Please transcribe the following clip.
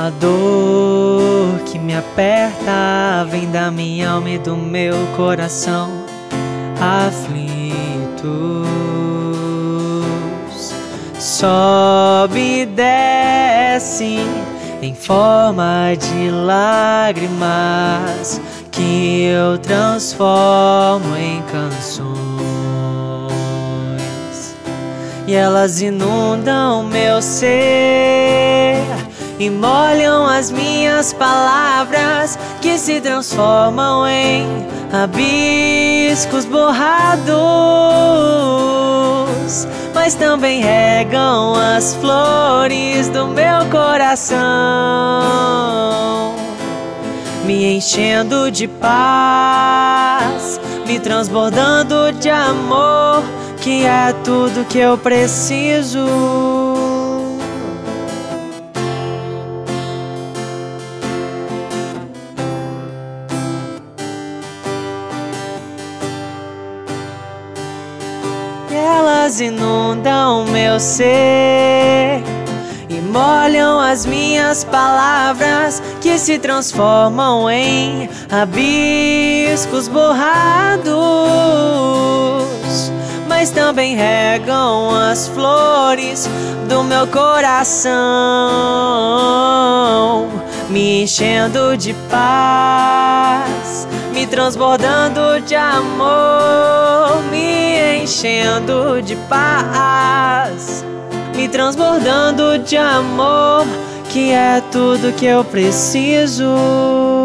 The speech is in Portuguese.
A dor que me aperta vem da minha alma e do meu coração aflitos. Sobe e desce em forma de lágrimas que eu transformo em canções, e elas inundam meu ser e molham as minhas palavras, que se transformam em rabiscos borrados, mas também regam as flores do meu coração, me enchendo de paz, me transbordando de amor, que é tudo que eu preciso. Elas inundam meu ser e molham as minhas palavras, que se transformam em rabiscos borrados, mas também regam as flores do meu coração, me enchendo de paz, me transbordando de amor, me enchendo de paz, me transbordando de amor, que é tudo que eu preciso.